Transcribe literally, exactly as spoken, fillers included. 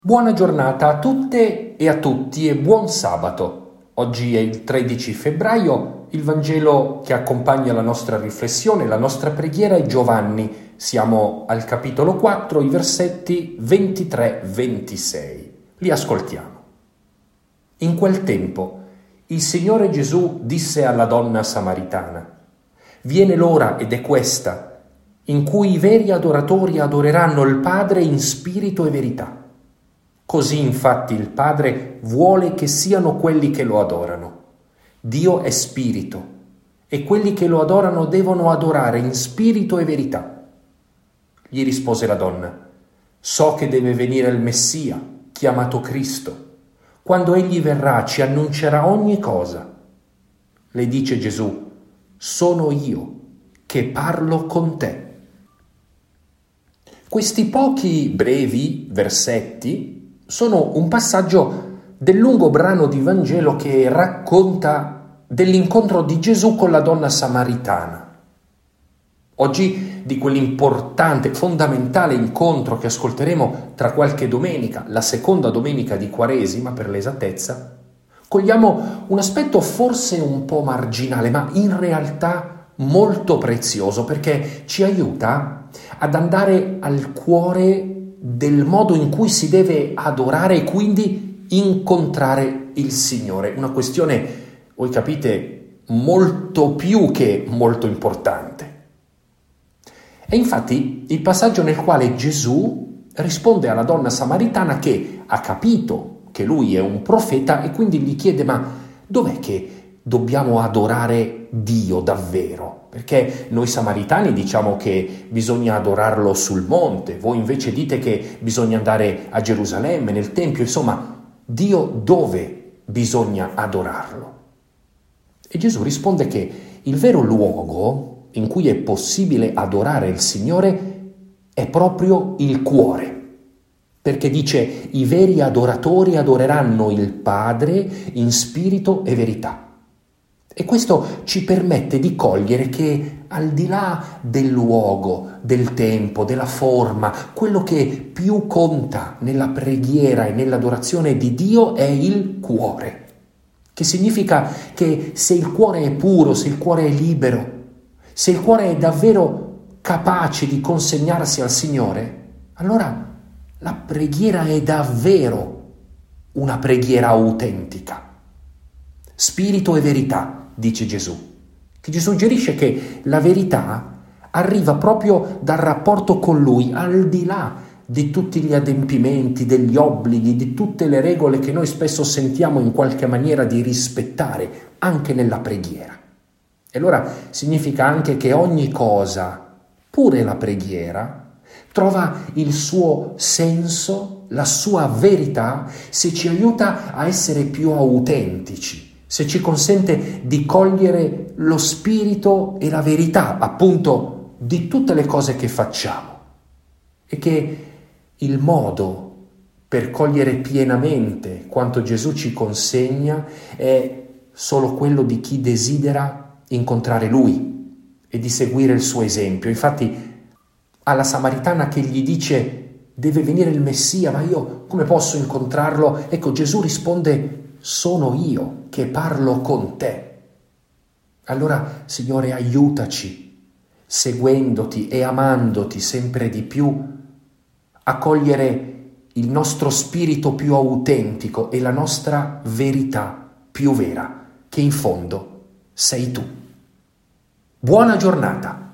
Buona giornata a tutte e a tutti e buon sabato. Oggi è il tredici febbraio, il Vangelo che accompagna la nostra riflessione, la nostra preghiera è Giovanni. Siamo al capitolo quattro, i versetti ventitré ventisei. Li ascoltiamo. In quel tempo il Signore Gesù disse alla donna samaritana: «Viene l'ora, ed è questa, in cui i veri adoratori adoreranno il Padre in spirito e verità. Così infatti il Padre vuole che siano quelli che lo adorano. Dio è spirito e quelli che lo adorano devono adorare in spirito e verità». Gli rispose la donna: «So che deve venire il Messia, chiamato Cristo. Quando egli verrà ci annuncerà ogni cosa». Le dice Gesù: «Sono io che parlo con te». Questi pochi brevi versetti sono un passaggio del lungo brano di Vangelo che racconta dell'incontro di Gesù con la donna samaritana. Oggi di quell'importante, fondamentale incontro che ascolteremo tra qualche domenica, la seconda domenica di Quaresima per l'esattezza, cogliamo un aspetto forse un po' marginale, ma in realtà molto prezioso, perché ci aiuta ad andare al cuore del modo in cui si deve adorare e quindi incontrare il Signore. Una questione, voi capite, molto più che molto importante. E infatti il passaggio nel quale Gesù risponde alla donna samaritana che ha capito che lui è un profeta e quindi gli chiede: ma dov'è che dobbiamo adorare Dio davvero? Perché noi samaritani diciamo che bisogna adorarlo sul monte, voi invece dite che bisogna andare a Gerusalemme, nel Tempio, insomma, Dio dove bisogna adorarlo? E Gesù risponde che il vero luogo in cui è possibile adorare il Signore è proprio il cuore, perché dice: i veri adoratori adoreranno il Padre in spirito e verità. E questo ci permette di cogliere che al di là del luogo, del tempo, della forma, quello che più conta nella preghiera e nell'adorazione di Dio è il cuore, che significa che se il cuore è puro, se il cuore è libero, se il cuore è davvero capace di consegnarsi al Signore, allora la preghiera è davvero una preghiera autentica. Spirito e verità, dice Gesù, che ci suggerisce che la verità arriva proprio dal rapporto con Lui, al di là di tutti gli adempimenti, degli obblighi, di tutte le regole che noi spesso sentiamo in qualche maniera di rispettare anche nella preghiera. E allora significa anche che ogni cosa, pure la preghiera, trova il suo senso, la sua verità, se ci aiuta a essere più autentici, se ci consente di cogliere lo spirito e la verità, appunto, di tutte le cose che facciamo. E che il modo per cogliere pienamente quanto Gesù ci consegna è solo quello di chi desidera incontrare Lui e di seguire il suo esempio. Infatti, alla samaritana che gli dice: deve venire il Messia, ma io come posso incontrarlo? Ecco, Gesù risponde: sono io che parlo con te. Allora, Signore, aiutaci, seguendoti e amandoti sempre di più, a cogliere il nostro spirito più autentico e la nostra verità più vera, che in fondo sei tu. Buona giornata!